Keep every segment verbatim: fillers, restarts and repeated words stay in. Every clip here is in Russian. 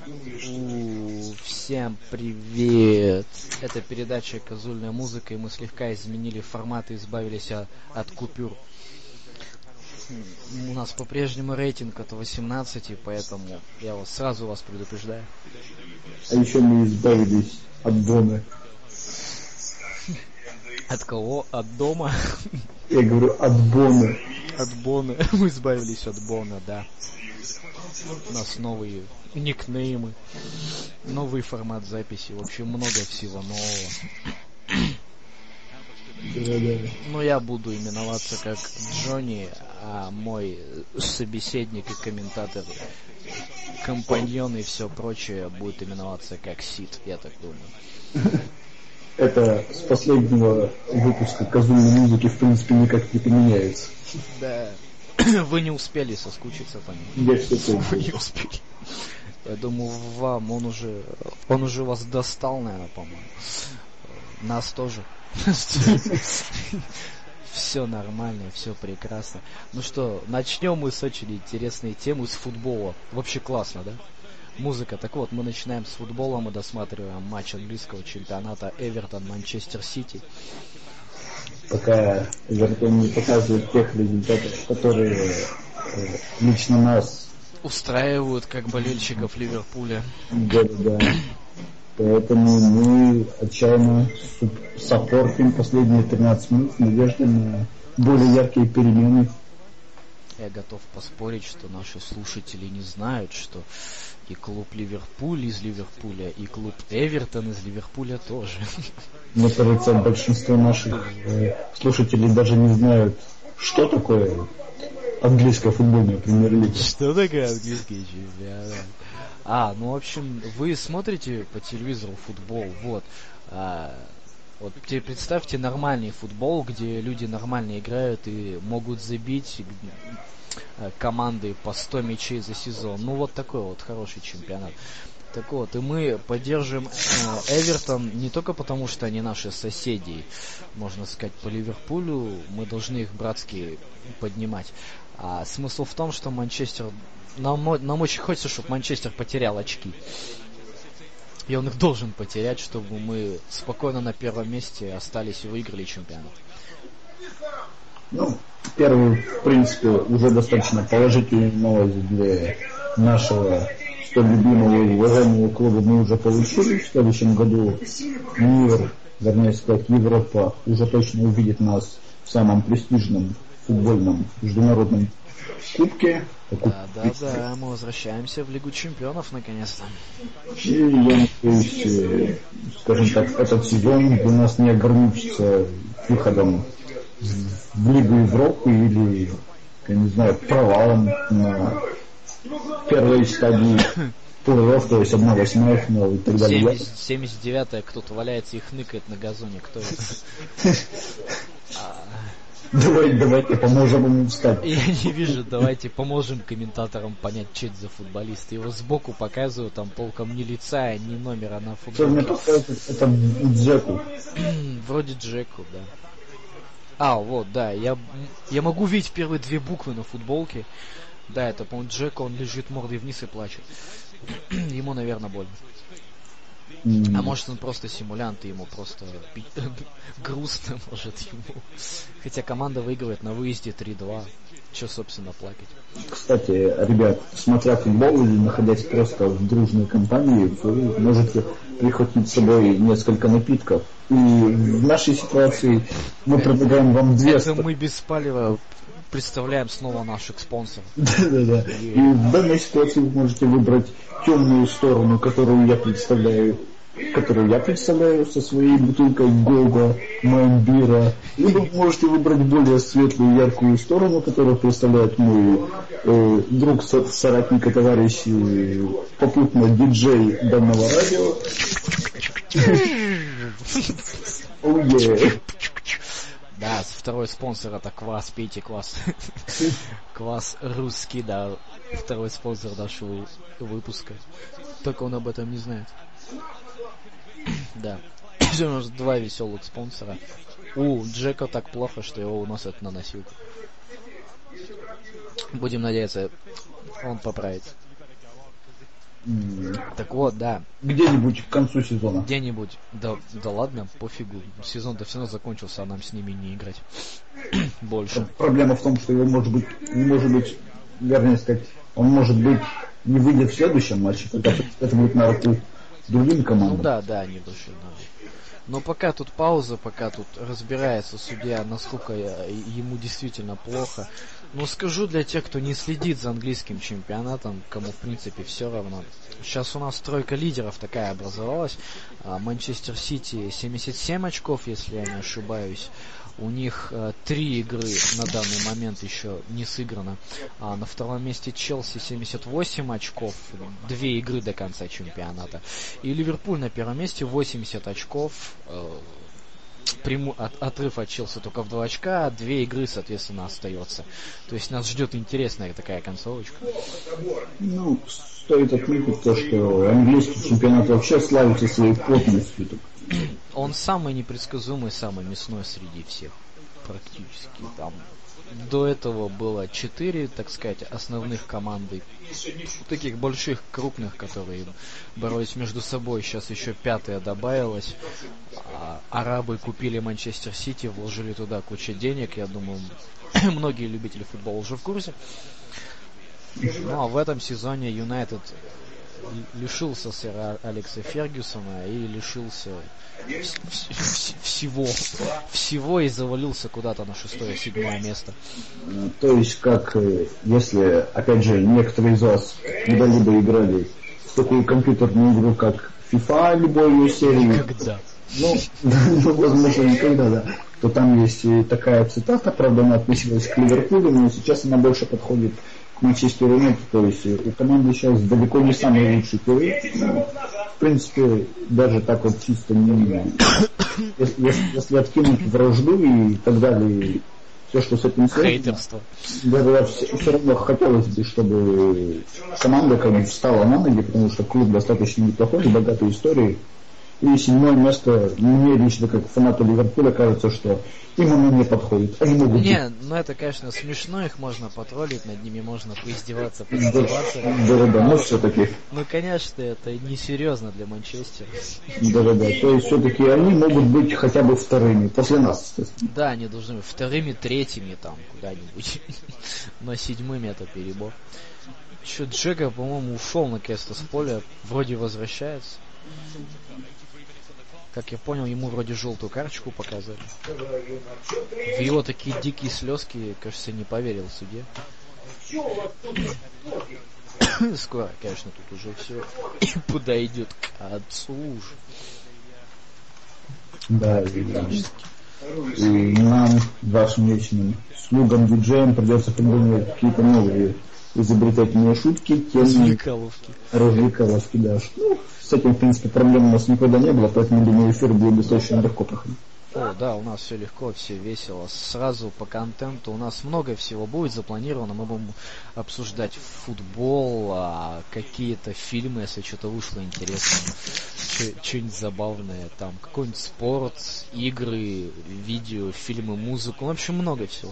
У, Всем привет! Это передача «Козульная музыка», и мы слегка изменили формат и избавились о- от купюр. М, У нас по-прежнему рейтинг от восемнадцати, поэтому я вас сразу вас предупреждаю. А еще мы избавились от Бона. От кого? От дома? Я говорю, от Бона. От Бона. Мы избавились от Бона, да. У нас новые никнеймы, новый формат записи, в общем, много всего нового. Да-да. Ну, я буду именоваться как Джонни, а мой собеседник и комментатор, компаньон и все прочее будет именоваться как Сид, я так думаю. Это с последнего выпуска «Козульной музыки» в принципе никак не поменяется. Да. Вы не успели соскучиться по нему. Я все Вы помню. не успели. Я думаю, вам он уже, он уже вас достал, наверное, по-моему. Нас тоже. Все нормально, все прекрасно. Ну что, начнем мы с очень интересной темы, с футбола. Вообще классно, да? Музыка. Так вот, мы начинаем с футбола, мы досматриваем матч английского чемпионата Эвертон-Манчестер Сити. Пока Эвертон не показывает тех результатов, которые э, лично нас, Устраивают, как болельщиков Ливерпуля. да-да-да. Поэтому мы отчаянно суп- саппортим последние тринадцать минут в надежде на более яркие перемены. Я готов поспорить, что наши слушатели не знают, что и клуб Ливерпуль из Ливерпуля, и клуб Эвертон из Ливерпуля тоже. Мне кажется, большинство наших э, слушателей даже не знают, что такое английская футбольная премьер-лига. Что такое английский чемпионат? А, ну, в общем, вы смотрите по телевизору футбол, вот. А, вот теперь представьте нормальный футбол, где люди нормально играют и могут забить э, команды по сто мячей за сезон. Ну, вот такой вот хороший чемпионат. Так вот, и мы поддерживаем э, Эвертон не только потому, что они наши соседи, можно сказать, по Ливерпулю, мы должны их братски поднимать. А смысл в том, что Манчестер... Нам, нам очень хочется, чтобы Манчестер потерял очки. И он их должен потерять, чтобы мы спокойно на первом месте остались и выиграли чемпионат. Ну, первый, в принципе, уже достаточно положительная новость для нашего столь любимого и уважаемого клуба мы уже получили. В следующем году мир, вернее сказать, Европа уже точно увидит нас в самом престижном футбольном международном кубке. Да, да, да, мы возвращаемся в Лигу чемпионов наконец-то. И я надеюсь, э, скажем так, этот сезон для нас не ограничится выходом в Лигу Европы или, я не знаю, провалом на первой стадии плей-офф, то есть одна восьмая финал и так далее. семьдесят девятая кто-то валяется и хныкает на газоне, кто это? Давай, давайте поможем ему встать. Я не вижу, давайте поможем комментаторам понять, что это за футболист. Его сбоку показывают, там толком ни лица, ни номера на Что мне футболке. подсказывает, это Джеку. Вроде Джеку, да. А, вот, да, я, я могу видеть первые две буквы на футболке. Да, это, по-моему, Джек, он лежит мордой вниз и плачет. Ему, наверное, больно. А может, он просто симулянт, и ему просто грустно, может, ему. Хотя команда выигрывает на выезде три-два. Че, собственно, плакать? Кстати, ребят, смотря футбол или находясь просто в дружной компании, вы можете прихватить с собой несколько напитков. И в нашей ситуации мы предлагаем вам две... Это мы без палева представляем снова наших спонсоров. Да-да-да. И в данной ситуации вы можете выбрать темную сторону, которую я представляю, которую я представляю со своей бутылкой Гога, Маймбира. Либо вы можете выбрать более светлую, яркую сторону, которую представляет мой э, друг, со- соратник и товарищ, э, попутно диджей данного радио. Oh yeah. Да, второй спонсор это квас, пейте квас. Квас русский, да, второй спонсор нашего выпуска. Только он об этом не знает. Да. У нас два веселых спонсора. У Джека так плохо, что его уносят на носилку. Будем надеяться, он поправится. Mm. Так вот, да. Где-нибудь к концу сезона. Где-нибудь. Да, да ладно, пофигу. Сезон-то все равно закончился, а нам с ними не играть. Больше. Проблема в том, что его может быть, не может быть, вернее сказать, он может быть не выйдет в следующем матче, когда это будет на руку другим командам. Ну да, да, они души надо. Но пока тут пауза, пока тут разбирается судья, насколько ему действительно плохо. Но скажу для тех, кто не следит за английским чемпионатом, кому в принципе все равно. Сейчас у нас тройка лидеров такая образовалась. Манчестер Сити семьдесят семь очков, если я не ошибаюсь. У них э, три игры на данный момент еще не сыграно. А на втором месте Челси семьдесят восемь очков, две игры до конца чемпионата. И Ливерпуль на первом месте восемьдесят очков. Э, пряму, от, отрыв от Челси только в два очка, две игры, соответственно, остается. То есть нас ждет интересная такая концовочка. Ну, стоит отметить то, что английский чемпионат вообще славится своей плотностью. Он самый непредсказуемый, самый мясной среди всех, практически. Там до этого было четыре, так сказать, основных команды, таких больших, крупных, которые боролись между собой. Сейчас еще пятая добавилась. А, арабы купили Манчестер Сити, вложили туда кучу денег. Я думаю, многие любители футбола уже в курсе. Ну а в этом сезоне Юнайтед лишился сэра Алекса Фергюсона и лишился всего, всего и завалился куда-то на шестое-седьмое место. То есть, как если, опять же, некоторые из вас когда-либо играли в такую компьютерную игру, как FIFA, любой ее серии. Никогда. Ну, возможно, никогда, да. То там есть и такая цитата, правда, она относилась к Ливерпулю, но сейчас она больше подходит к Манчестер Юнайтед, то есть у команды сейчас далеко не самый лучший пилот. Ну, в принципе, даже так вот чисто не... Если, если откинуть вражду и так далее, все, что с этим связано... Хейтерство. Да, да, все, все равно хотелось бы, чтобы команда как бы встала на ноги, потому что клуб достаточно неплохой, с богатой историей. И седьмое место, мне лично, как фанату Ливерпуля, кажется, что им оно не подходит. Они могут... Не, ну это, конечно, смешно, их можно потроллить, над ними можно поиздеваться, поиздеваться. Да, да, но все-таки. Ну, конечно, это несерьезно для Манчестера. Да, да, да. То есть все-таки они могут быть хотя бы вторыми, после нас, естественно. Да, они должны быть вторыми, третьими там, куда-нибудь. Но седьмыми это перебор. Че, Джека, по-моему, ушел наконец-то с поля, вроде возвращается. Как я понял, ему вроде желтую карточку показали. В его такие дикие слезки, кажется, не поверил судье. Скоро, конечно, тут уже все подойдет к отцу уж. Да, и, и нам, вашим вечным слугам диджеям, придется придумывать какие-то новые изобретательные шутки, темы, развлекаловки. Развлекаловки, да. Ну, с этим, в принципе, проблем у нас никогда не было, поэтому, думаю, эфир будет достаточно легко проходить. О, да, у нас все легко, все весело. Сразу по контенту у нас много всего будет запланировано. Мы будем обсуждать футбол, а, какие-то фильмы, если что-то вышло интересное, что-нибудь забавное, там какой-нибудь спорт, игры, видео, фильмы, музыку. В общем, много всего.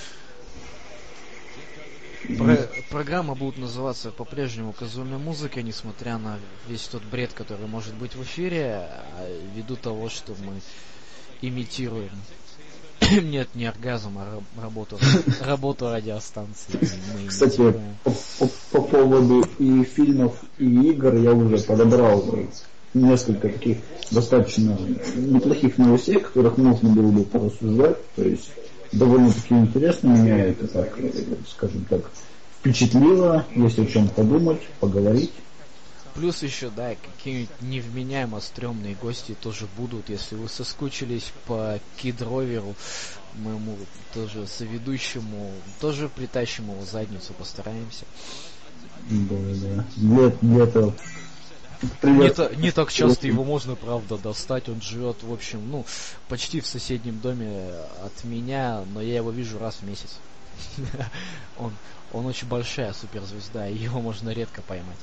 Про- программа будет называться по-прежнему «Казуальная музыка», несмотря на весь тот бред, который может быть в эфире, ввиду того, что мы имитируем нет, не оргазм, а работу, работу радиостанции. Мы Кстати, по, по, по поводу и фильмов, и игр я уже подобрал несколько таких достаточно неплохих новостей, о которых можно было бы порассуждать. То есть довольно-таки интересно, меня это так, скажем так, впечатлило, если о чем подумать, поговорить. Плюс еще, да, какие-нибудь невменяемо стрёмные гости тоже будут, если вы соскучились по Кидроверу, моему тоже соведущему, тоже притащим его задницу, постараемся. Да, да. Для, для этого... Не, та, не так часто его можно, правда, достать. Он живет, в общем, ну, почти в соседнем доме от меня, но я его вижу раз в месяц. Он, он очень большая суперзвезда, и его можно редко поймать.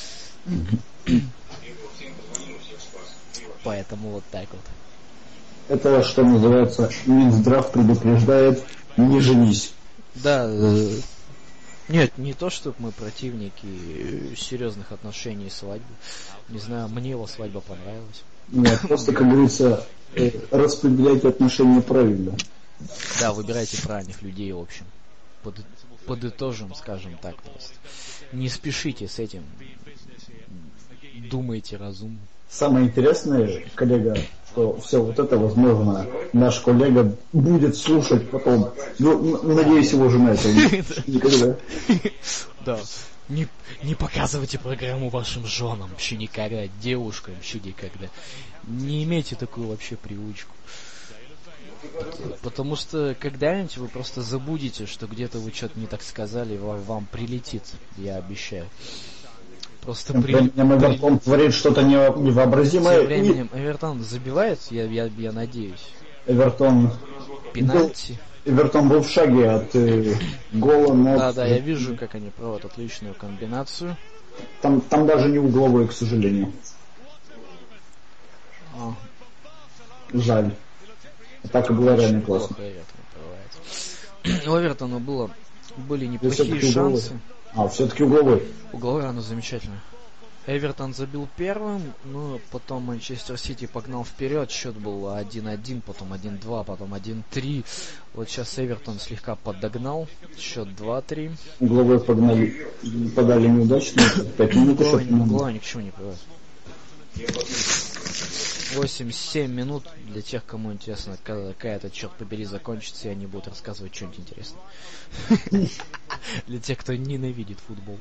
Поэтому вот так вот. Это, что называется, Минздрав предупреждает: не женись. Да, Нет, не то, чтобы мы противники серьезных отношений и свадьбы. Не знаю, мне его свадьба понравилась. Нет, просто, как говорится, распределяйте отношения правильно. Да, выбирайте правильных людей, в общем. Под, подытожим, скажем так просто. Не спешите с этим. Думайте разумно. Самое интересное, коллега, что все вот это, возможно, наш коллега будет слушать потом. Ну, надеюсь, его жена это никогда. Да. Не, не показывайте программу вашим женам, вообще никогда, девушкам, вообще никогда. Не имейте такую вообще привычку. Потому что когда-нибудь вы просто забудете, что где-то вы что-то не так сказали, вам, вам прилетит, я обещаю. Просто при... Эвертон творит что-то невообразимое. Тем временем Эвертон забивает, я, я, я надеюсь. Эвертон... Пенальти. Эвертон был в шаге от э, гола, но... Да, да, я вижу, как они проводят отличную комбинацию. Там, там даже не угловой, к сожалению. А. Жаль. Так и было реально классно. У Эвертона было, были неплохие шансы. Угловой. А, все-таки угловой. Угловой, оно замечательно. Эвертон забил первым, но потом Манчестер Сити погнал вперед, счет был один-один, потом один-два, потом один-три. Вот сейчас Эвертон слегка подогнал, счет два-три. Угловой погнали, подали неудачно, пять минут еще. Угловой ни к чему не приводит. восемь-семь минут, для тех, кому интересно, какая это, черт побери, закончится, и они будут рассказывать что-нибудь интересное. Для тех, кто ненавидит футбол.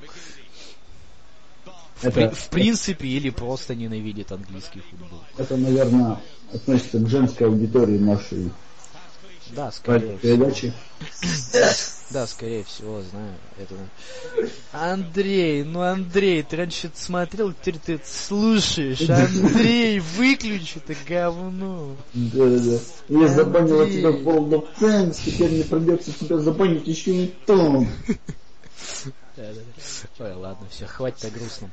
В, при, в принципе, или просто ненавидит английский футбол. Это, наверное, относится к женской аудитории нашей. Да, скорее передачи. всего. Да, скорее всего, знаю. Это... Андрей, ну Андрей, ты раньше смотрел, теперь ты слушаешь. Андрей, выключи это говно. Да, да, да. Я забанила тебя в World of Tanks, теперь мне придется тебя забанить еще и там. Да, да, да. Ой, ладно, все, хватит о грустном.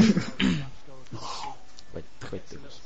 Хватит, хватит о грустном.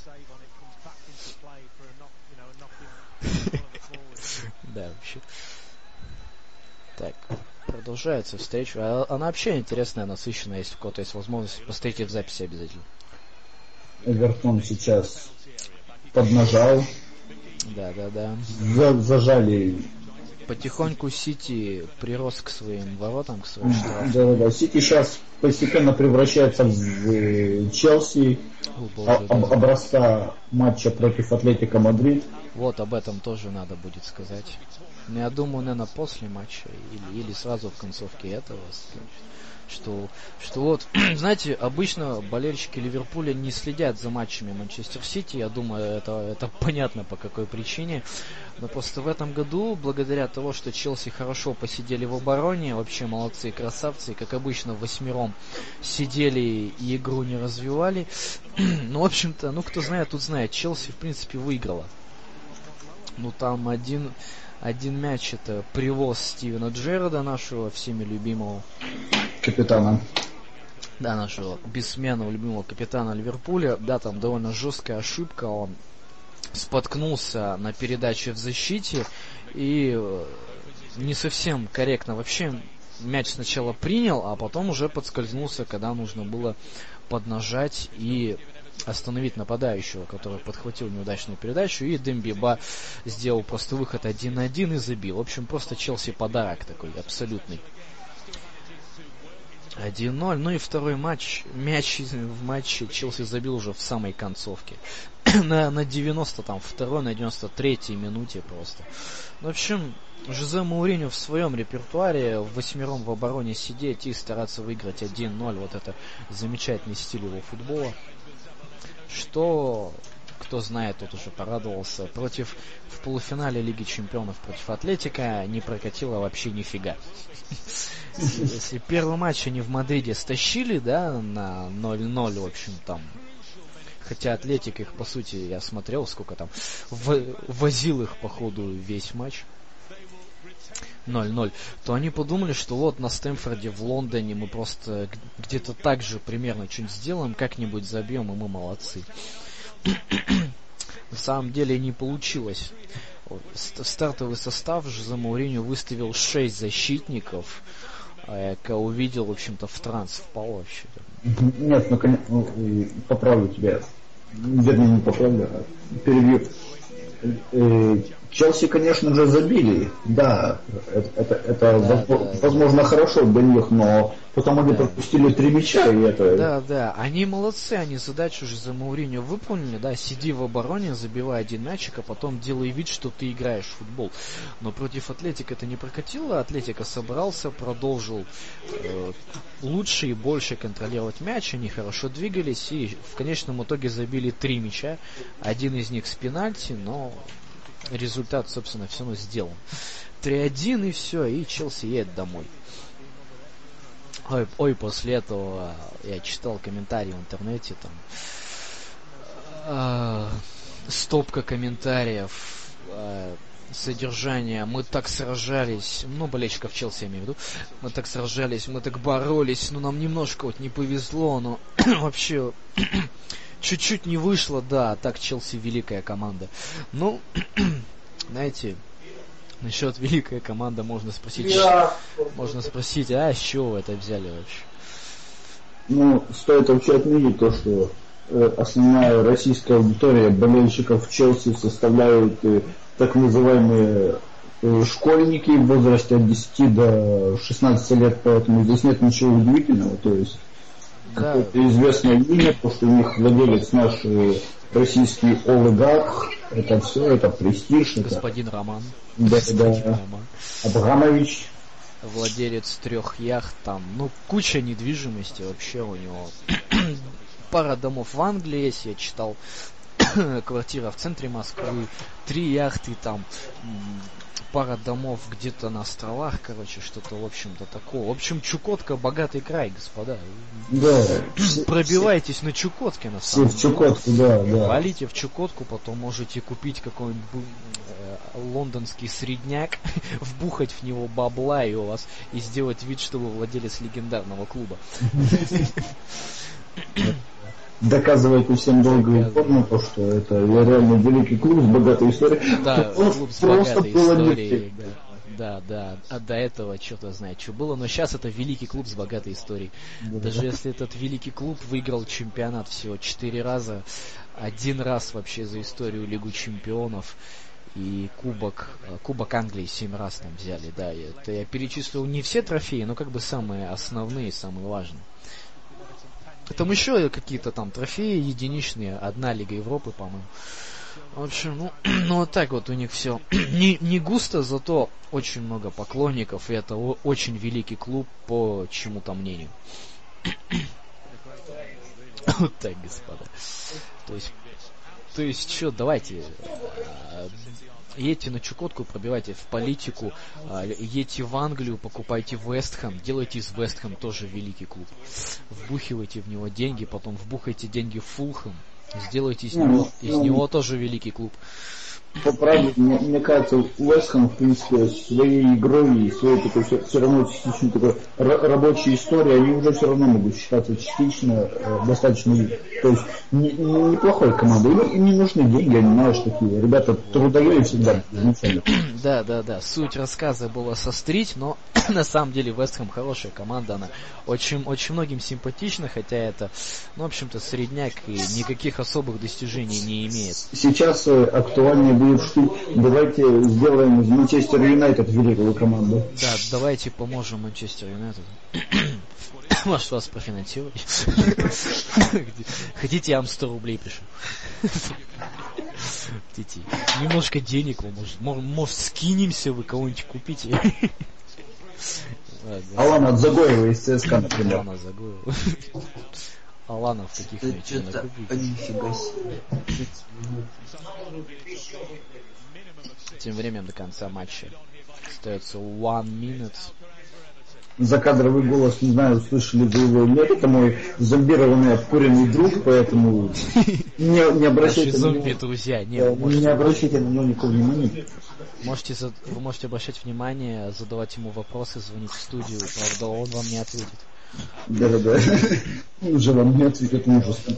Да, вообще. Так, продолжается встреча. Она вообще интересная, насыщенная, если у кого-то есть возможность. Посмотрите в записи обязательно. Эвертон сейчас поднажал. Да, да, да. За, зажали. Потихоньку Сити прирос к своим воротам, к своим штрафам. Да, да, да. Сити сейчас постепенно превращается в Челси, О, об, да. образца матча против Атлетико Мадрид. Вот об этом тоже надо будет сказать. Но я думаю, наверное, после матча или, или сразу в концовке этого, что, что вот, знаете, обычно болельщики Ливерпуля не следят за матчами Манчестер Сити, я думаю, это, это понятно по какой причине, но просто в этом году, благодаря тому, что Челси хорошо посидели в обороне, вообще молодцы, красавцы, как обычно восьмером сидели и игру не развивали, ну, в общем-то, ну, кто знает, тут знает, Челси, в принципе, выиграла. Ну, там один... Один мяч это привоз Стивена Джерарда, нашего всеми любимого капитана. Да, нашего бессменного любимого капитана Ливерпуля. Да, там довольно жесткая ошибка. Он споткнулся на передаче в защите и не совсем корректно. Вообще мяч сначала принял, а потом уже подскользнулся, когда нужно было поднажать и остановить нападающего, который подхватил неудачную передачу, и Дембеба сделал просто выход один на один и забил. В общем, просто Челси подарок такой, абсолютный. один ноль. Ну и второй матч. Мяч в матче Челси забил уже в самой концовке. на, на девяносто второй, на девяносто третьей минуте просто. В общем, Жозе Моуриньо в своем репертуаре в восьмером в обороне сидеть и стараться выиграть один ноль. Вот это замечательный стиль его футбола. Что, кто знает, тот уже порадовался. Против, в полуфинале Лиги Чемпионов против Атлетика не прокатило вообще нифига. Если первый матч они в Мадриде стащили, да, на ноль ноль, в общем, там. Хотя Атлетик их, по сути, я смотрел, сколько там, возил их по ходу весь матч. ноль ноль, то они подумали, что вот на Стэмфорде в Лондоне мы просто где-то так же примерно что-нибудь сделаем, как-нибудь забьем, и мы молодцы. На самом деле не получилось. Стартовый состав Жозе Моуриньо выставил шесть защитников. А я когда увидел, в общем-то, в транс впал вообще. Нет, ну, конечно, ну, поправлю тебя. Вернее, не поправлю, а перебью. Э, Челси, конечно же, забили. Да, это, это, это Да, возможно, да, возможно, хорошо для них, но потом они да. пропустили три мяча, и это... Да, да, они молодцы, они задачу уже за Мауриньо выполнили, да, сиди в обороне, забивай один мячик, а потом делай вид, что ты играешь в футбол. Но против Атлетика это не прокатило, Атлетика собрался, продолжил э, лучше и больше контролировать мяч, они хорошо двигались и в конечном итоге забили три мяча, один из них с пенальти, но результат, собственно, все равно сделан. три один и все, и Челси едет домой. Ой, ой, после этого я читал комментарии в интернете, там э, стопка комментариев, э, содержание, мы так сражались, ну, болельщиков Челси я имею в виду, мы так сражались, мы так боролись, ну, нам немножко вот не повезло, но вообще чуть-чуть не вышло, да, так Челси великая команда. Ну, знаете... Насчет великая команда можно спросить, Я... можно спросить, а с чего вы это взяли вообще? Ну, стоит вообще отметить то, что э, основная российская аудитория болельщиков Челси составляют э, так называемые э, школьники в возрасте от десяти до шестнадцати лет, поэтому здесь нет ничего удивительного, то есть Да. какое-то известное имя, то, что у них владелец наш э, российский олигарх, это все, это престиж. Господин это... Роман. Да, Господин да. Роман. Абрамович. Владелец трех яхт, там, ну, куча недвижимости вообще у него. Пара домов в Англии есть, я читал. Квартира в центре Москвы, три яхты там, пара домов где-то на островах, короче, что-то, в общем-то, такого. В общем, Чукотка богатый край, господа. Да. Пробивайтесь на Чукотке, на Все самом в деле. Чукотку, да, да. Валите в Чукотку, потом можете купить какой-нибудь э, лондонский средняк, вбухать в него бабла и у вас и сделать вид, что вы владелец легендарного клуба. Доказывайте всем долго и упорно то, что это реально великий клуб с богатой историей. Да, клуб с богатой было историей. Да. Да, да, а до этого что-то знает, что было, но сейчас это великий клуб с богатой историей. Да. Даже если этот великий клуб выиграл чемпионат всего четыре раза, один раз вообще за историю Лигу чемпионов и кубок, кубок Англии семь раз там взяли, да, это я перечислил не все трофеи, но как бы самые основные, самые важные. Там еще какие-то там трофеи единичные, одна Лига Европы, по-моему. В общем, ну, ну вот так вот у них все. не, не густо, зато очень много поклонников, и это о- очень великий клуб по чему-то мнению. Вот так, господа. То есть, то есть, что, давайте, э, едьте на Чукотку, пробивайте в политику, э, едьте в Англию, покупайте Вестхэм, делайте из Вестхэм тоже великий клуб. Вбухивайте в него деньги, потом вбухайте деньги в Фулхэм. Сделайте из ну, него, из ну, него тоже великий клуб. По правде, мне, мне кажется, Уэстхэм, в принципе, своей игрой и своей такой все, все равно частично такой р- рабочей историей, они уже все равно могут считаться частично э, достаточно, то есть не, не, неплохой командой. Им, им не нужны деньги, они, знаешь, такие ребята трудовые всегда изначально. Да, да, да. Суть рассказа была сострить, но на самом деле Вестхэм хорошая команда, она очень, очень многим симпатична, хотя это, ну, в общем-то, средняк и никаких особых достижений не имеет. Сейчас э, актуальнее будет, что давайте сделаем из Манчестер Юнайтед великую команду. Да, давайте поможем Манчестер Юнайтед. Может, вас профинансировать? Хотите, я вам сто рублей пишу. Хотите, немножко денег вам, может, может, скинемся, вы кого-нибудь купите. Алана от Загоева из ЦСКА, например. Алана Загоева. Алана в таких ничего накупить. Тем временем до конца матча остается one minute. Закадровый голос, не знаю, услышали вы его или нет, это мой зомбированный обкуренный друг, поэтому не, не обращайте на него, друзья, не, не, можете, не обращайте на него никакого внимания. Можете, вы можете обращать внимание, задавать ему вопросы, звонить в студию, правда, он вам не ответит. Да-да-да, уже вам не ответит, ужасно.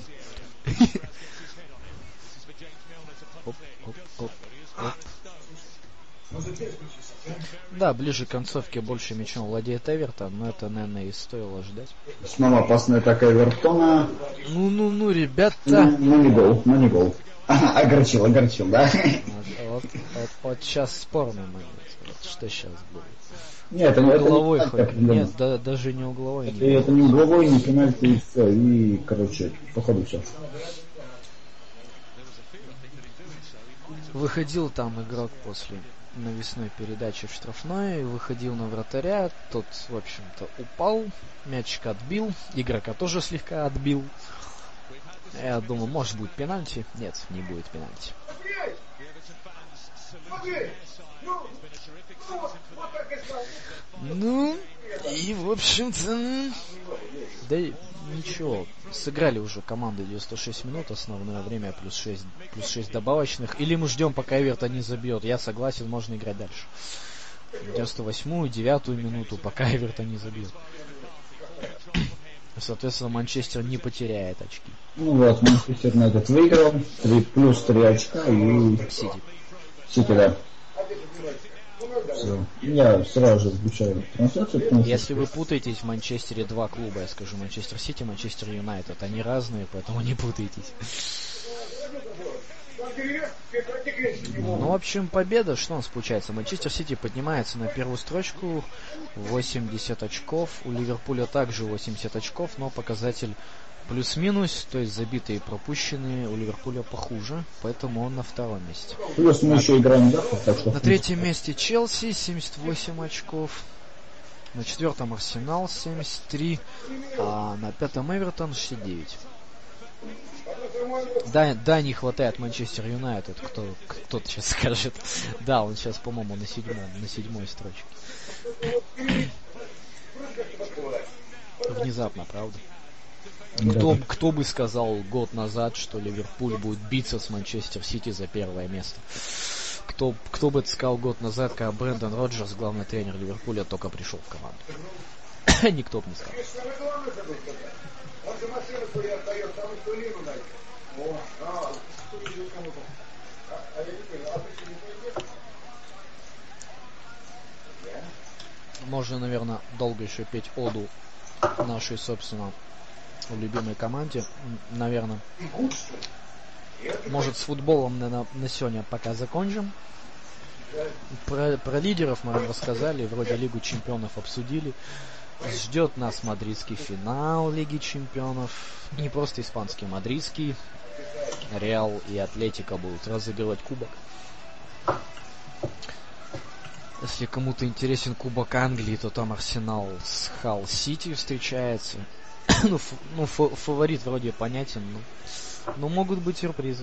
Оп, оп, оп, оп. Да, ближе к концовке больше мячом владеет Эвертон, но это, наверное, и стоило ждать. Снова опасная атака Эвертона. Ну-ну-ну, ребята. Ну, ну не гол, ну не гол. Ага, огорчил, огорчил, да? Вот, вот, вот сейчас спорный момент. Вот что сейчас будет. Нет, это, это угловой не хоть. Нет, да, даже не угловой. Это, Не это не угловой, не пенальти, и все. И, короче, походу все. Выходил там игрок после навесной передачи в штрафной, выходил на вратаря, тот, в общем-то, упал, мячик отбил, игрока тоже слегка отбил. Я думаю, может будет пенальти. Нет, не будет пенальти. Ну, и, в общем-то, да и ничего. Сыграли уже команды девяносто шесть минут, основное время плюс шесть, плюс шесть добавочных. Или мы ждем, пока Эвертон не забьет. Я согласен, можно играть дальше. девяносто восьмую, девятую минуту, пока Эвертон не забьет. Соответственно, Манчестер не потеряет очки. Ну вот, Манчестер Юнайтед выиграл, три, плюс три очка и... Сити. Сити, да. Все. Я сразу же включаю трансляцию. Потому что... Если вы путаетесь, в Манчестере два клуба, я скажу, Манчестер Сити, Манчестер Юнайтед. Они разные, поэтому не путайтесь. Ну, в общем, победа, что у нас получается? Манчестер Сити поднимается на первую строчку, восемьдесят очков. У Ливерпуля также восемьдесят очков, но показатель плюс-минус, то есть забитые и пропущенные у Ливерпуля похуже, поэтому он на втором месте. Плюс мы на, еще играем, да? Так что... На третьем месте Челси, семьдесят восемь очков. На четвертом Арсенал, семьдесят три. А на пятом Эвертон, шестьдесят девять. Да, да, не хватает Манчестер Юнайтед, кто, кто-то сейчас скажет. Да, он сейчас, по-моему, на седьмом, на седьмой строчке. Внезапно, правда? Кто, кто бы сказал год назад, что Ливерпуль будет биться с Манчестер Сити за первое место? Кто, кто бы это сказал год назад, когда Брэндон Роджерс, главный тренер Ливерпуля, только пришел в команду? Никто бы не сказал. Можно, наверное, долго еще петь оду нашей, собственно, любимой команде. Наверное. Может, с футболом на, на сегодня пока закончим. Про, про лидеров мы вам рассказали, вроде Лигу Чемпионов обсудили. Ждет нас мадридский финал Лиги Чемпионов. Не просто испанский, мадридский. Реал и Атлетико будут разыгрывать кубок. Если кому-то интересен Кубок Англии, то там Арсенал с Халл Сити встречается. ну, ф, ну ф, фаворит вроде понятен, но, но могут быть сюрпризы.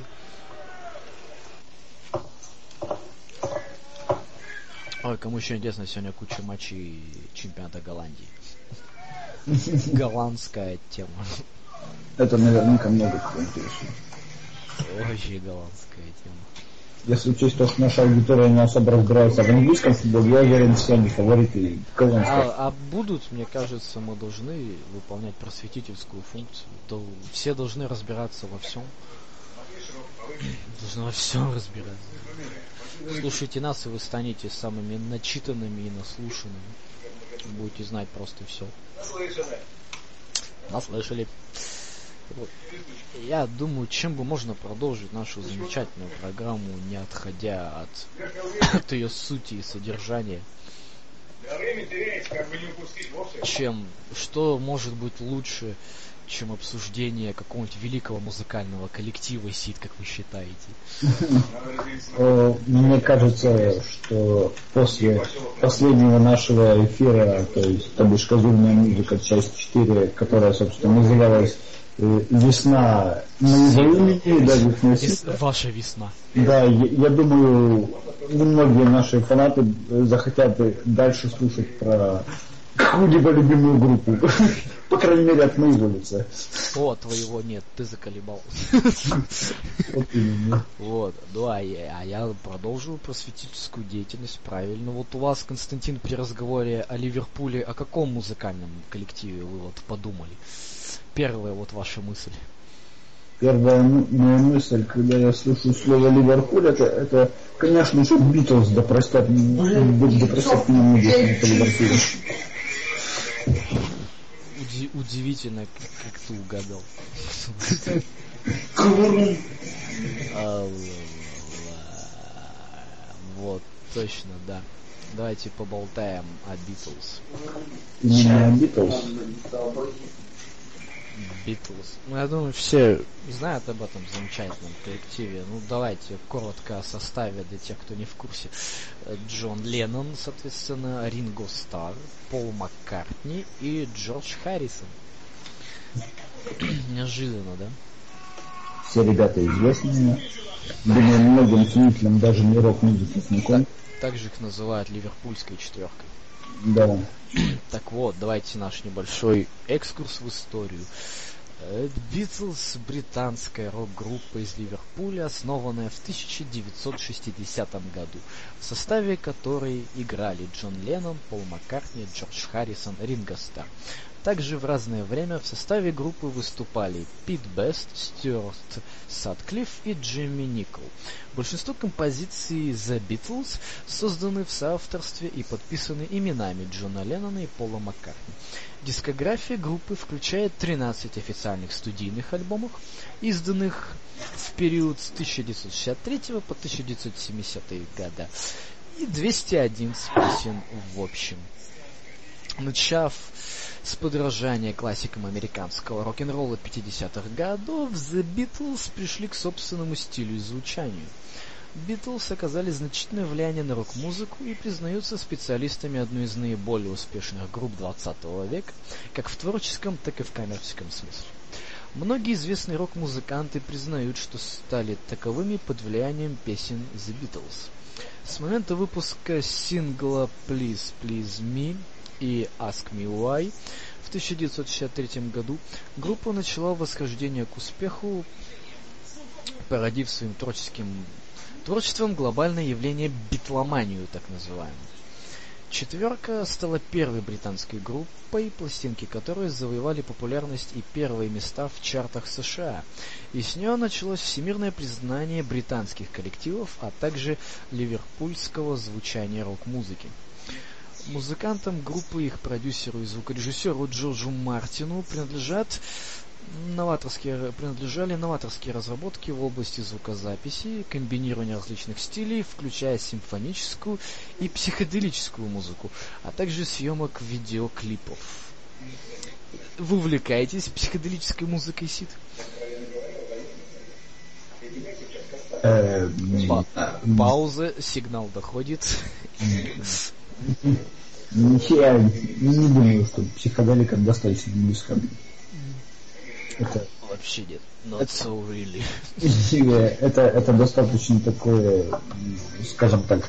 Ой, кому еще интересно, сегодня куча матчей чемпионата Голландии. Голландская тема. Это наверняка много кто интересует. Очень голландская тема. Если учесть то, что наша аудитория не особо разбирается в английском футболе, я уверен, все они фавориты голландского. А, а будут, мне кажется, мы должны выполнять просветительскую функцию. То все должны разбираться во всем. Должны во всем разбираться. Слушайте нас, и вы станете самыми начитанными и наслушанными. Будете знать просто все. Наслышали. Вот. Я думаю, чем бы можно продолжить нашу замечательную программу, не отходя от, от ее сути и содержания. Чем, что может быть лучше, чем обсуждение какого-нибудь великого музыкального коллектива СИД, как вы считаете? Мне кажется, что после последнего нашего эфира, то есть то бишь «Козульная музыка», часть четыре, которая, собственно, называлась «Весна моего имени», да, «Весна Вес, Ваша весна». Да, я, я думаю, многие наши фанаты захотят дальше слушать про какую-либо любимую группу. По крайней мере, от моего лица. О, твоего нет, ты заколебал. Вот именно. Вот, да, а я продолжу просветительскую деятельность, правильно. Вот у вас, Константин, при разговоре о Ливерпуле, о каком музыкальном коллективе вы вот подумали? Первая вот ваша мысль. Первая моя мысль, когда я слышу слово Ливерпуль, это, это конечно же, Битлз, да простят, да простят меня многие по Ливерпулю. Уди- удивительно, как, как ты угадал. А, Вот, точно, да. Давайте поболтаем о Битлз. Именно Битлз. Битлз. Ну, я думаю, все знают об этом замечательном коллективе. Ну, давайте коротко о составе для тех, кто не в курсе. Джон Леннон, соответственно, Ринго Стар, Пол Маккартни и Джордж Харрисон. Неожиданно, да? Все ребята известные. Думаю, многим ценителям даже не рок-музыки знаком. Также их называют ливерпульской четверкой. Да. Так вот, давайте наш небольшой экскурс в историю. Битлз — британская рок-группа из Ливерпуля, основанная в тысяча девятьсот шестидесятом году, в составе которой играли Джон Леннон, Пол Маккартни, Джордж Харрисон, Ринго Стар. Также в разное время в составе группы выступали Пит Бест, Стюарт Сатклифф и Джимми Никол. Большинство композиций The Beatles созданы в соавторстве и подписаны именами Джона Леннона и Пола Маккартни. Дискография группы включает тринадцать официальных студийных альбомов, изданных в период с тысяча девятьсот шестьдесят третьего по тысяча девятьсот семидесятые годы, и двести одиннадцать песен в общем. Начав с подражания классикам американского рок-н-ролла пятидесятых годов, The Beatles пришли к собственному стилю и звучанию. Beatles оказали значительное влияние на рок-музыку и признаются специалистами одной из наиболее успешных групп двадцатого века, как в творческом, так и в коммерческом смысле. Многие известные рок-музыканты признают, что стали таковыми под влиянием песен The Beatles. С момента выпуска сингла Please Please Me и Ask Me Why в тысяча девятьсот шестьдесят третьем году группа начала восхождение к успеху, породив своим творческим творчеством глобальное явление битломанию, так называемую. Четверка стала первой британской группой, пластинки которой завоевали популярность и первые места в чартах США, и с нее началось всемирное признание британских коллективов, а также ливерпульского звучания рок-музыки. Музыкантам группы, их продюсеру и звукорежиссеру Джорджу Мартину принадлежат новаторские, принадлежали новаторские разработки в области звукозаписи, комбинирования различных стилей, включая симфоническую и психоделическую музыку, а также съемок видеоклипов. Вы увлекаетесь психоделической музыкой, Сид? Па- пауза, сигнал доходит. Я не думаю, что психоделика достаточно близко. Это вообще нет. Not so really. это, это достаточно такое, скажем так,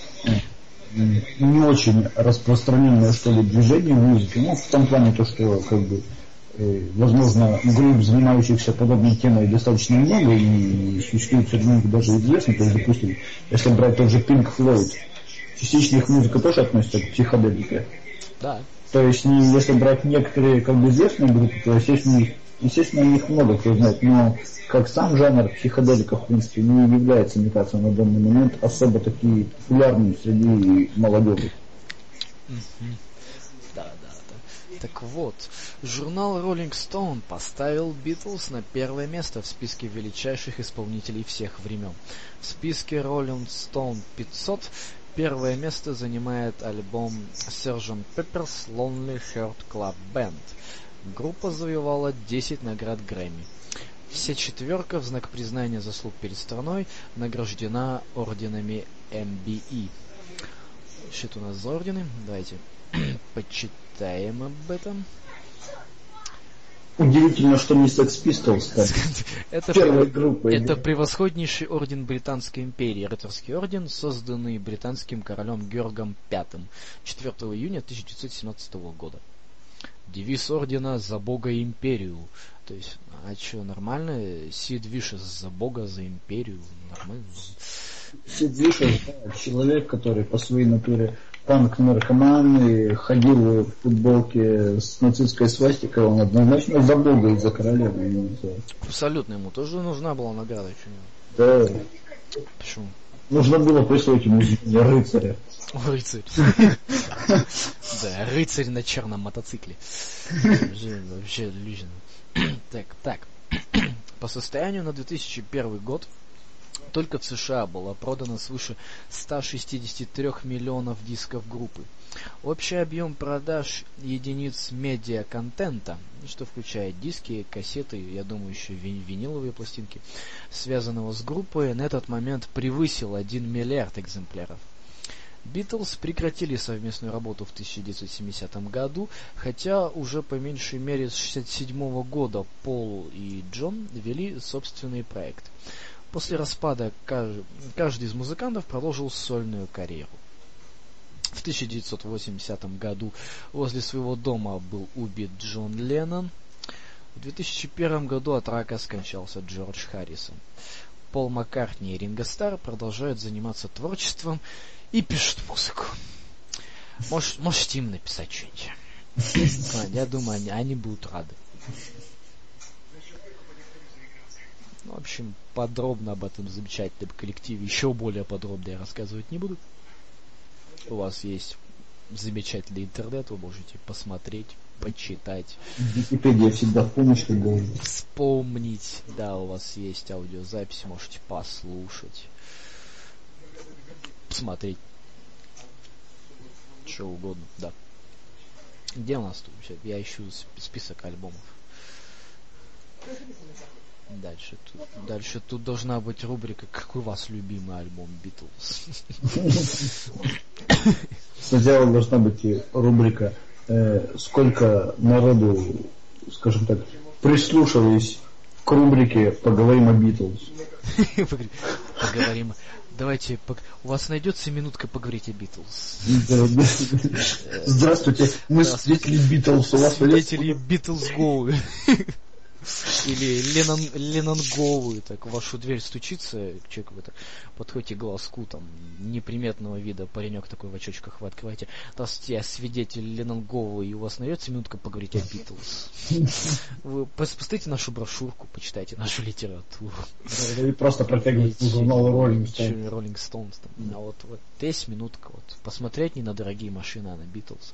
не очень распространенное, что ли, движение в музыке. Ну, в том плане то, что, как бы, э, возможно, групп, занимающихся подобной темой, достаточно много, и существует среди них даже известно. То есть, допустим, если брать тот же Pink Floyd, частично их музыка тоже относится к психоделике. Да. То есть, не, если брать некоторые, как бы, известные группы, то, естественно, естественно, их много кто знает, но как сам жанр психоделика, в принципе, не является, мне кажется, на данный момент особо такие популярным среди молодежи. Mm-hmm. Да, да, да. Так вот, журнал Rolling Stone поставил Beatles на первое место в списке величайших исполнителей всех времен. В списке Rolling Stone пятьсот первое место занимает альбом сержант Pepper's Lonely Heart Club Band. Группа завоевала десять наград Грэмми. Вся четверка в знак признания заслуг перед страной награждена орденами эм би и. Что это у нас за ордены? Давайте почитаем об этом. Удивительно, что не Sex Pistols, это, первой прев... группой. Это превосходнейший орден Британской империи, рыцарский орден, созданный британским королем Георгом пятым четвёртого июня тысяча девятьсот семнадцатого года. Девиз ордена «За Бога и империю». То есть, а что, нормально? Сид Вишес за Бога, за империю. Нормально. Сид Вишес, да, человек, который по своей натуре панк-наркоман и ходил в футболке с нацистской свастикой, он однозначно за Бога и за королеву ему называет. Абсолютно, ему тоже нужна была награда. Да. Почему? Нужно было присвоить ему звание рыцаря. Рыцарь. Да, рыцарь на черном мотоцикле. Вообще отлично. Так, так. По состоянию на две тысячи первый год только в США было продано свыше ста шестидесяти трёх миллионов дисков группы. Общий объем продаж единиц медиа-контента, что включает диски, кассеты, я думаю, еще виниловые пластинки, связанного с группой, на этот момент превысил один миллиард экземпляров. Битлз прекратили совместную работу в тысяча девятьсот семидесятом году, хотя уже по меньшей мере с шестьдесят седьмого года Пол и Джон вели собственный проект. После распада каждый из музыкантов продолжил сольную карьеру. В тысяча девятьсот восьмидесятом году возле своего дома был убит Джон Леннон. В две тысячи первом году от рака скончался Джордж Харрисон. Пол Маккартни и Ринго Старр продолжают заниматься творчеством и пишут музыку. Может, можете им написать что-нибудь. Я думаю, они, они будут рады. В общем, подробно об этом замечательном коллективе, еще более подробно я рассказывать не буду. У вас есть замечательный интернет, вы можете посмотреть, почитать. Википедия всегда в помощь, как говорится. Вспомнить. Да, у вас есть аудиозапись, можете послушать. Посмотреть. Что угодно, да. Где у нас тут? Я ищу список альбомов. Дальше тут, дальше тут должна быть рубрика «Какой у вас любимый альбом Битлз?» Сначала должна быть рубрика э, «Сколько народу, скажем так, прислушались к рубрике «Поговорим о Битлз». Поговорим. Давайте, у вас найдется минутка поговорить о Битлз? Здравствуйте, мы свидетели Битлз. У вас свидетели Битлз Гоу. Или Леннон, Леннон Гоу, так в вашу дверь стучится, человек, вы так подходите к глазку, там, неприметного вида паренек такой в очочках, вы открываете, здравствуйте, я свидетель Леннон Гоу, и у вас найдется минутка поговорить о Битлз. Вы посмотрите нашу брошюрку, почитайте нашу литературу. И просто протягивайте журнал Роллинг Стоунс. Роллинг Стоунс. А вот, вот есть минутка, вот, посмотреть не на дорогие машины, а на Битлз.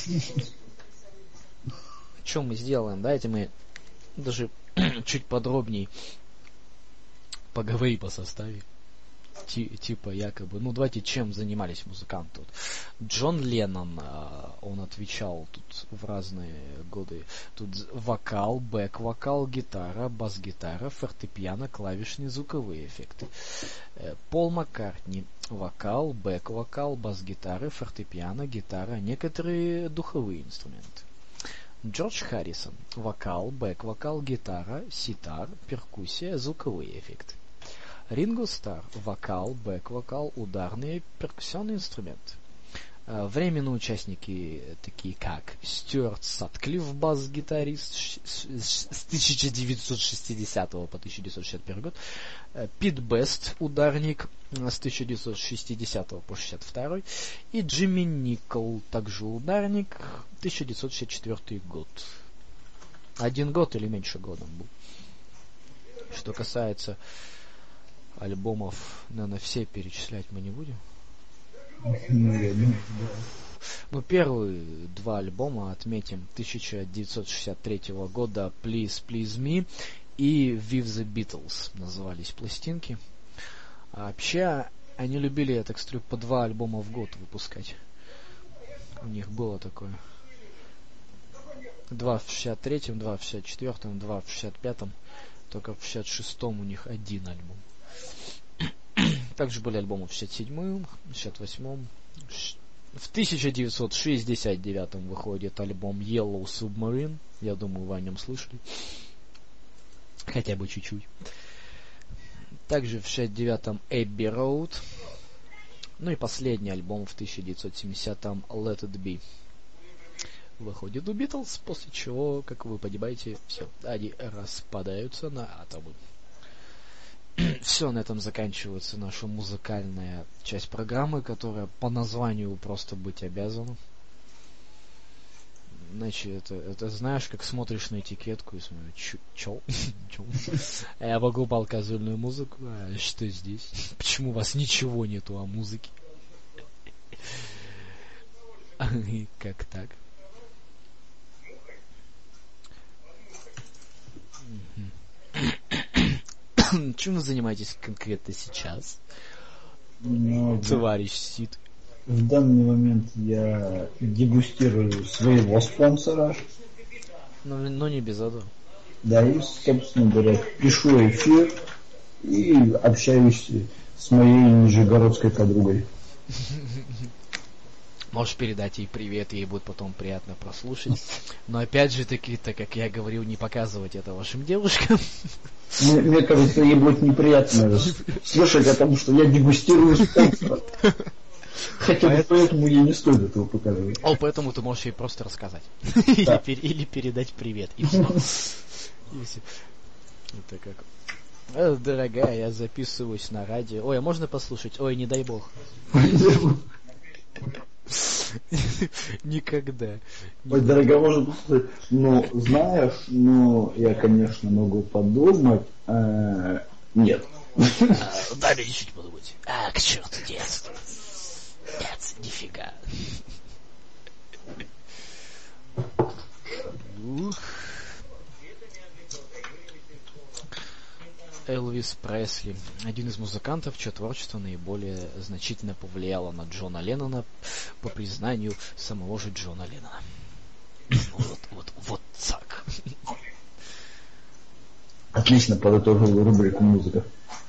Что мы сделаем? Давайте мы даже чуть подробней поговори по составе. Ти, типа якобы, ну давайте, чем занимались музыканты. Вот. Джон Леннон, он отвечал тут в разные годы. Тут вокал, бэк-вокал, гитара, бас-гитара, фортепиано, клавишные, звуковые эффекты. Пол Маккартни, вокал, бэк-вокал, бас-гитара, фортепиано, гитара, некоторые духовые инструменты. Джордж Харрисон. Вокал, бэк-вокал, гитара, ситар, перкуссия, звуковые эффекты. Ринго Старр. Вокал, бэк-вокал, ударные, перкуссионные инструменты. Временные участники такие как Стюарт Сатклифф, бас-гитарист с тысяча девятьсот шестидесятого по тысяча девятьсот шестьдесят первый год, Пит Бест, ударник с тысяча девятьсот шестидесятого по шестьдесят второй, и Джимми Никол, также ударник, тысяча девятьсот шестьдесят четвёртый год. Один год или меньше года был. Что касается альбомов, наверное, все перечислять мы не будем. Ну, первые два альбома отметим тысяча девятьсот шестьдесят третьего года Please Please Me и With the Beatles назывались пластинки. А вообще, они любили, я так смотрю, по два альбома в год выпускать. У них было такое. Два в шестьдесят третьем, два в шестьдесят четвёртом, два в шестьдесят пятом. Только в шестьдесят шестом у них один альбом. Также были альбомы в шестьдесят седьмом, шестьдесят восьмом. В тысяча девятьсот шестьдесят девятом выходит альбом Yellow Submarine. Я думаю, вы о нем слышали. Хотя бы чуть-чуть. Также в шестьдесят девятом Abbey Road. Ну и последний альбом в тысяча девятьсот семидесятом Let It Be. Выходит у Beatles, после чего, как вы понимаете, все, они распадаются на атомы. Все, на этом заканчивается наша музыкальная часть программы, которая по названию просто быть обязана. Значит, это, это знаешь, как смотришь на этикетку и смотришь, чё? Чё? Я покупал казуальную музыку, а что здесь? Почему у вас ничего нету о музыке? Как так? Чем вы занимаетесь конкретно сейчас, Но товарищ Сид? в данный момент я дегустирую своего спонсора. Но, но не без этого. Да, и, собственно говоря, пишу эфир и общаюсь с моей нижегородской подругой. Можешь передать ей привет, ей будет потом приятно прослушать. Но опять же таки, так как я говорил, не показывать это вашим девушкам. Мне, мне кажется, ей будет неприятно слышать о том, что я дегустирую спонсора. Хотя бы поэтому ей не стоит этого показывать. О, поэтому ты можешь ей просто рассказать. Или, пер, или передать привет. И все. И все. Это как... Э, дорогая, я записываюсь на радио. Ой, а можно послушать? Ой, не дай бог. Никогда. Ой, дорогая, можно послушать. Ну, знаешь, ну, я, конечно, могу подумать. Э, нет. Дай мне чуть подумать. А, к черту, детство. Нет, нифига. Ух. Элвис Пресли, один из музыкантов, чье творчество наиболее значительно повлияло на Джона Леннона, по признанию самого же Джона Леннона. Вот, вот, вот так. Отлично подытожил рубрику «Музыка».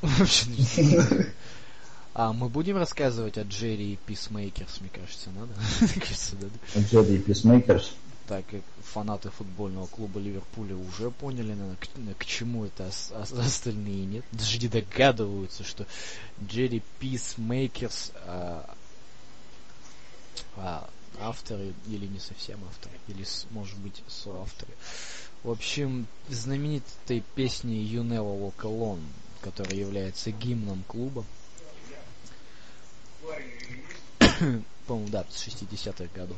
А мы будем рассказывать о Джерри и Писмейкерс, мне кажется, надо? О Джерри и Писмейкерс? Так как фанаты футбольного клуба Ливерпуля уже поняли, наверное, к, к чему это, а, а остальные нет. Даже не догадываются, что Джерри Писмейкерс а, а, авторы или не совсем авторы, или, может быть, соавторы. В общем, знаменитой песни You Never Walk Alone, которая является гимном клуба, по-моему, да, с шестидесятых годов.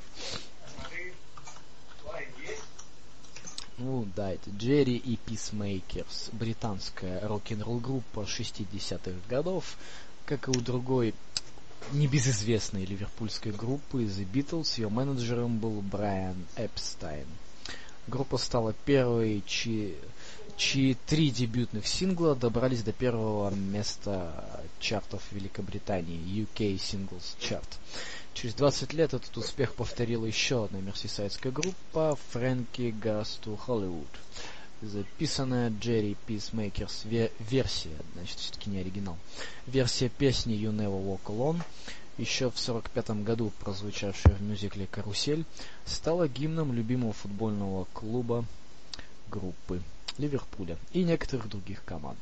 Ну да, это Джерри и Писмейкерс, британская рок-н-ролл группа шестидесятых годов, как и у другой небезызвестной ливерпульской группы The Beatles, ее менеджером был Брайан Эпстайн. Группа стала первой, чьи, чьи три дебютных сингла добрались до первого места чартов Великобритании, ю кей Singles Chart. Через двадцать лет этот успех повторила еще одна мерсисайдская группа Frankie Goes to Hollywood. Записанная Джерри Писмейкерс версия, значит, все-таки не оригинал. Версия песни You Never Walk Alone, еще в сорок пятом году прозвучавшая в мюзикле «Карусель», стала гимном любимого футбольного клуба группы Ливерпуля и некоторых других команд.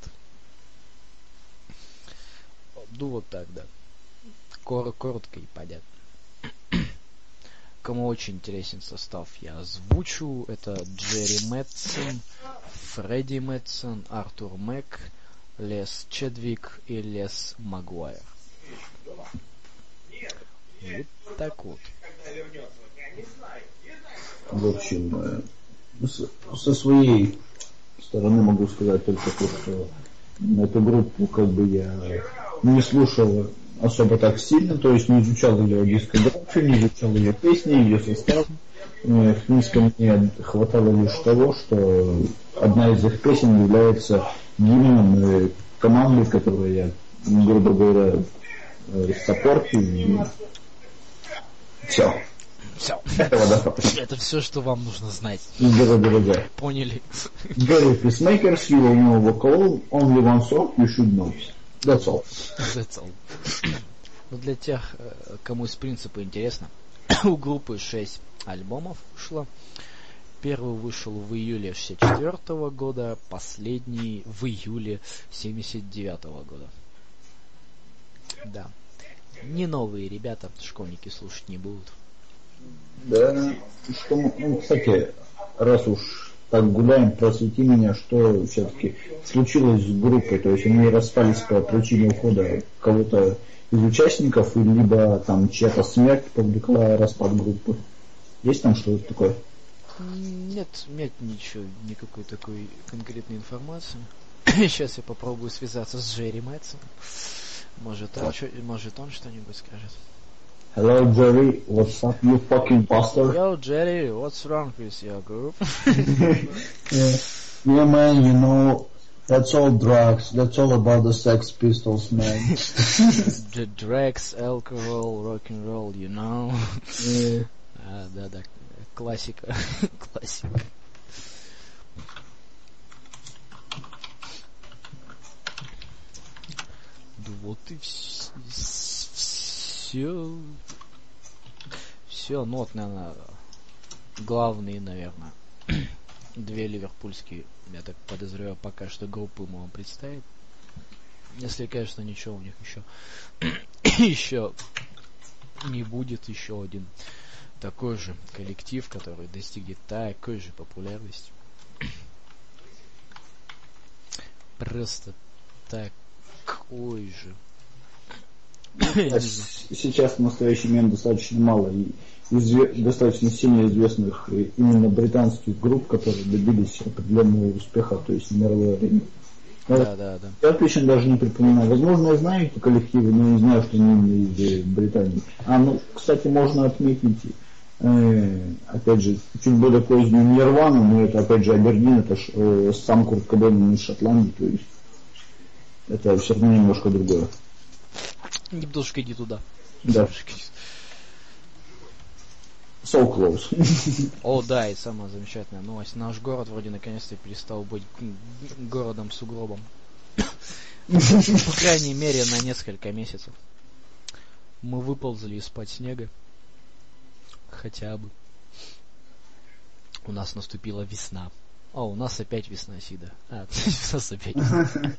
Ну вот так, да. Кор- коротко и понятно. Кому очень интересен состав, я озвучу. Это Джерри Мэтсон, Фредди Мэтсон, Артур Мэг, Лес Чедвик и Лес Магуайр. Вот так вот. В общем, со своей стороны могу сказать только то, что эту группу как бы я не слушал особо так сильно, то есть не изучал ее дискографию, не изучал ее песни, ее состав. В принципе, мне хватало лишь того, что одна из их песен является гимном команды, которую я, грубо говоря, саппортю. Все. Все. Этого достаточно. Это все, что вам нужно знать. Да-да-да. Поняли? Джерри Писмейкерс, you will know walk alone, only one song you should know. That's all. That's all. Но для тех, кому из принципа интересно, у группы шесть альбомов вышло. Первый вышел в июле шестьдесят четвёртого года, последний в июле семьдесят девятого года. Да. Не новые ребята, школьники слушать не будут. Да, что, ну, кстати, раз уж так гуляем, просвети меня, что все-таки случилось с группой, то есть они распались по причине ухода кого-то из участников, и либо там чья-то смерть повлекла распад группы. Есть там что-то такое? Нет, нет ничего, никакой такой конкретной информации. Сейчас я попробую связаться с Джерри Мэтсом. Может, он, может он что-нибудь скажет. Hello Jerry, what's up, you fucking bastard? Yo Jerry, what's wrong with your group? yeah. yeah man, you know, that's all drugs, that's all about the Sex Pistols, man. The drugs, alcohol, rock and roll, you know. Yeah. А, да, да, классика, классика. Да вот и все. Все, ну вот, наверное, главные, наверное, две ливерпульские, я так подозреваю, пока что группы мы вам представим. Если, конечно, ничего у них еще еще не будет, еще один такой же коллектив, который достигнет такой же популярности. Просто такой же. Сейчас в настоящий момент достаточно мало и изве- достаточно сильно известных именно британских групп, которые добились определенного успеха, то есть на мировой арене. Да, да, да. Я точно даже не припоминаю. Возможно, я знаю эти коллективы, но не знаю, что они именно из Британии. А, ну, кстати, можно отметить, э, опять же, чуть более позднюю Нирвану, но это, опять же, Абердин, это ж, э, сам Курт Кобейн из Шотландии, то есть это все равно немножко другое. Немножко не туда. Да. So close. О, да, и самая замечательная новость. Наш город вроде наконец-то перестал быть городом-сугробом. По крайней мере, на несколько месяцев. Мы выползли из-под снега. Хотя бы. У нас наступила весна. О, у нас опять весна, Сида. А, у нас опять весна.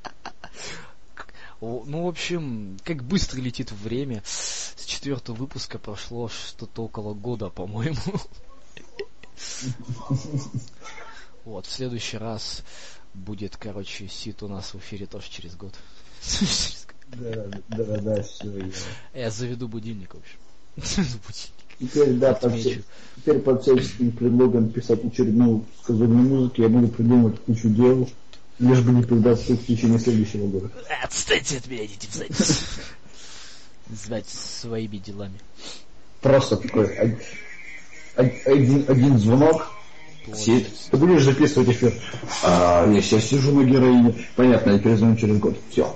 Ну, в общем, как быстро летит время. С четвертого выпуска прошло что-то около года, по-моему. Вот, в следующий раз будет, короче, Сид у нас в эфире тоже через год. Да, да, да, все. Я заведу будильник, в общем. Теперь, да, под, теперь под всяческим предлогом писать очередную сказанную музыку я буду придумывать кучу дел, лишь бы не появляться в течение следующего года. Отстаньте от меня, идите в задницу. Звать своими делами. Просто такой один, один, один звонок. Сид, ты будешь записывать эфир? А, я сейчас сижу на героине. Понятно, я перезвоню через год. Все.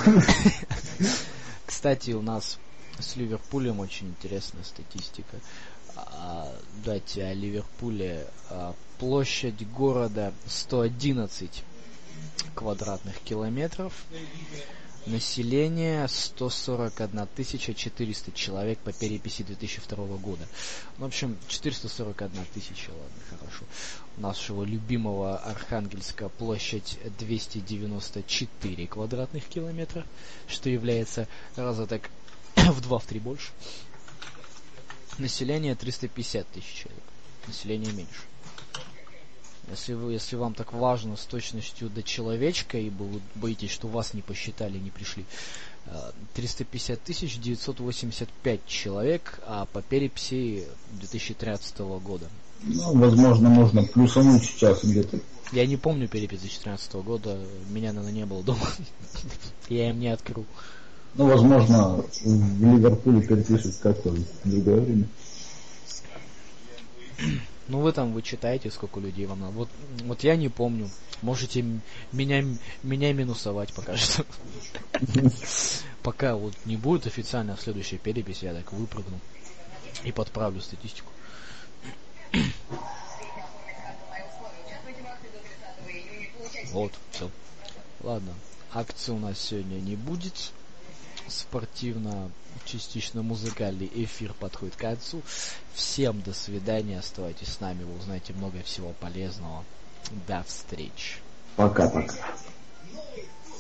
Кстати, у нас с Ливерпулем очень интересная статистика. А, дайте о Ливерпуле. А, площадь города сто одиннадцать квадратных километров. Население сто сорок одна тысяча четыреста человек по переписи две тысячи второго года. В общем, четыреста сорок одна тысяча, ладно, хорошо. У нашего любимого Архангельска площадь двести девяносто четыре квадратных километра, что является раза так в два-три больше. Население триста пятьдесят тысяч человек. Население меньше. Если вы, если вам так важно с точностью до человечка, и вы боитесь, что вас не посчитали, не пришли, триста пятьдесят тысяч девятьсот восемьдесят пять человек, а по переписи две тысячи тринадцатого года. Ну, возможно, можно плюсануть сейчас где-то. Я не помню перепись две тысячи тринадцатого года, меня, наверное, не было дома. Я им не открыл. Ну, возможно, в Ливерпуле переписывают как-то в другое время. Ну вы там, вы читаете, сколько людей вам надо. Вот, вот я не помню. Можете меня, меня минусовать пока что. Пока вот не будет официально в следующей переписи, я так выпрыгну и подправлю статистику. Вот, все. Ладно, акции у нас сегодня не будет. Спортивно, частично музыкальный эфир подходит к концу. Всем до свидания, оставайтесь с нами, вы узнаете много всего полезного. До встречи. Пока-пока.